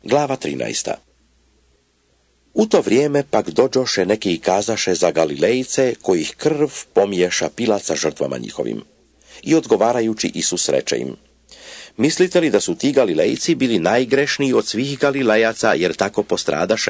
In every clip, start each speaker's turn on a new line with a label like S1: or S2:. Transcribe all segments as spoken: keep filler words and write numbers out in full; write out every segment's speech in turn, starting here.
S1: Glava trinaesta. U to vrijeme pak dođoše neki i kazaše za Galilejce, kojih krv pomiješa Pilat sa žrtvama njihovim. I odgovarajući Isus reče im: Mislite li da su ti Galilejci bili najgrešniji od svih Galilejaca jer tako postradaše?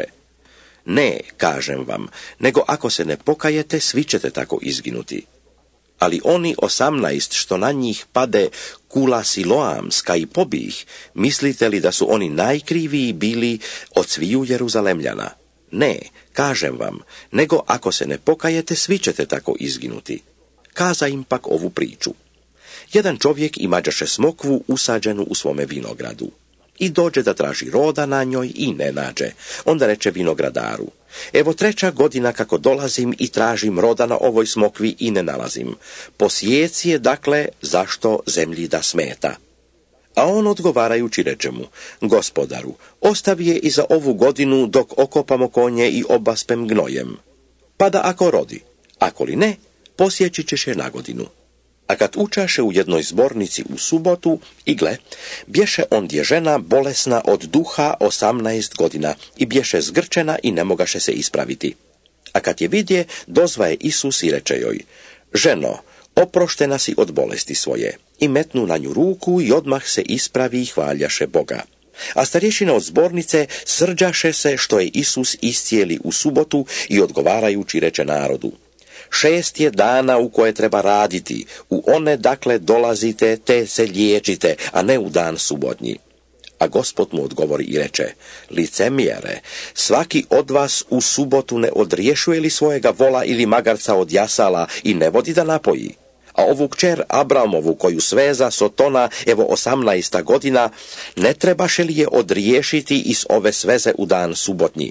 S1: Ne, kažem vam, nego ako se ne pokajete, svi ćete tako izginuti. Ali oni osamnaest što na njih pade kula Siloamska i pobih, mislite li da su oni najkriviji bili od sviju Jeruzalemljana? Ne, kažem vam, nego ako se ne pokajete, svi ćete tako izginuti. Kaza im pak ovu priču. Jedan čovjek imađaše smokvu usađenu u svome vinogradu. I dođe da traži roda na njoj i ne nađe. Onda reče vinogradaru: Evo treća godina kako dolazim i tražim roda na ovoj smokvi i ne nalazim. Posijeci je, dakle, zašto zemlji da smeta? A on odgovarajući reče mu: Gospodaru, ostavi je i za ovu godinu dok okopamo konje i obaspem gnojem. Pa da ako rodi, ako li ne, posjeći ćeš je na godinu. A kad učaše u jednoj zbornici u subotu, i gle, bješe ondje žena bolesna od duha osamnaest godina i bješe zgrčena i ne mogaše se ispraviti. A kad je vidje, dozvaje Isus i reče joj: Ženo, oproštena si od bolesti svoje. I metnu na nju ruku i odmah se ispravi i hvaljaše Boga. A starješina od zbornice srđaše se što je Isus iscijeli u subotu i odgovarajući reče narodu: Šest je dana u koje treba raditi, u one dakle dolazite te se liječite, a ne u dan subotnji. A Gospod mu odgovori i reče: Licemjere, svaki od vas u subotu ne odriješuje li svojega vola ili magarca od jasala i ne vodi da napoji? A ovu kćer Abramovu koju sveza Sotona, evo osamnaesta godina, ne trebaše li je odriješiti iz ove sveze u dan subotnji?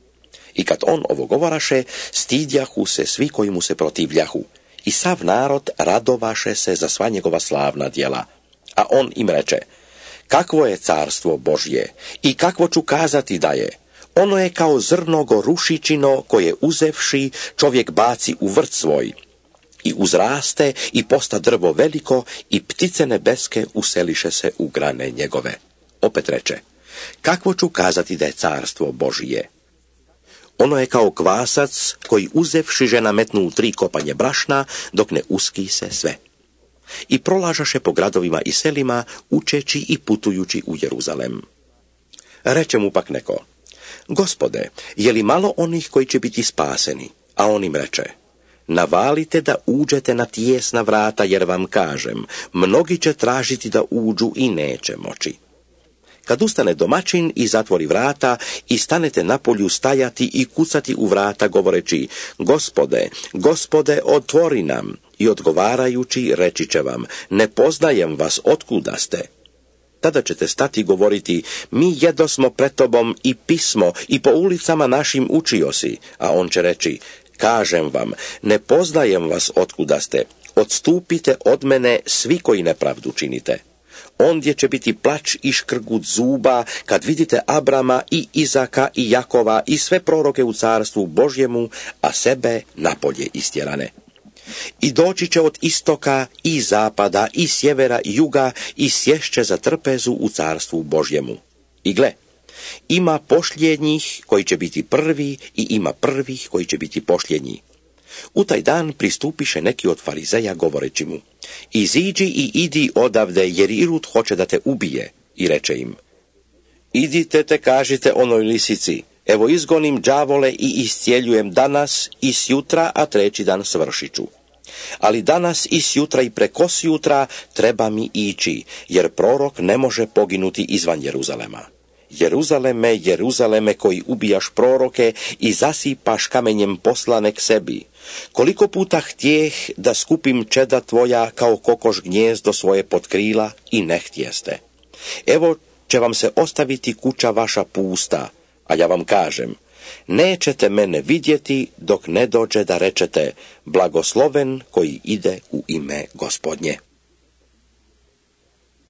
S1: I kad on ovo govoraše, stidjahu se svi koji mu se protivljahu. I sav narod radovaše se za sva njegova slavna djela. A on im reče: Kakvo je carstvo Božje i kakvo ću kazati da je? Ono je kao zrno gorušičino koje uzevši čovjek baci u vrt svoj. I uzraste i posta drvo veliko i ptice nebeske useliše se u grane njegove. Opet reče: Kakvo ću kazati da je carstvo Božje? Ono je kao kvasac koji uzevši žena metnu u tri kopanje brašna dok ne uski se sve. I prolažaše po gradovima i selima, učeći i putujući u Jeruzalem. Reče mu pak neko: Gospode, je li malo onih koji će biti spaseni? A on im reče: Navalite da uđete na tijesna vrata, jer vam kažem, mnogi će tražiti da uđu i neće moći. Kad ustane domaćin i zatvori vrata i stanete na polju stajati i kucati u vrata govoreći: Gospode, Gospode, otvori nam. I odgovarajući reći će vam: Ne poznajem vas, otkuda ste? Tada ćete stati i govoriti: Mi jedosmo pred tobom i pismo i po ulicama našim učio si. A on će reći: Kažem vam, ne poznajem vas, otkuda ste. Odstupite od mene svi koji nepravdu činite. Ondje će biti plač i škrgut zuba kad vidite Abrama i Izaka i Jakova i sve proroke u carstvu Božjemu, a sebe napolje istjerane. I doći će od istoka i zapada i sjevera i juga i sješće za trpezu u carstvu Božjemu. I gle, ima pošljednjih koji će biti prvi i ima prvih koji će biti pošljednji. U taj dan pristupiše neki od farizeja govoreći mu: Iziđi i idi odavde, jer Irod hoće da te ubije. I reče im: Idite te kažite onoj lisici: Evo izgonim đavole i iscijeljujem danas i sjutra, a treći dan svršit ću. Ali danas i sjutra i prekosjutra treba mi ići, jer prorok ne može poginuti izvan Jeruzalema. Jeruzaleme, Jeruzaleme, koji ubijaš proroke i zasipaš kamenjem poslane k sebi. Koliko puta htjeh da skupim čeda tvoja kao kokoš gnjezdo svoje pod krila i ne htjeste. Evo će vam se ostaviti kuća vaša pusta, a ja vam kažem, nećete mene vidjeti dok ne dođe da rečete: Blagosloven koji ide u ime Gospodnje.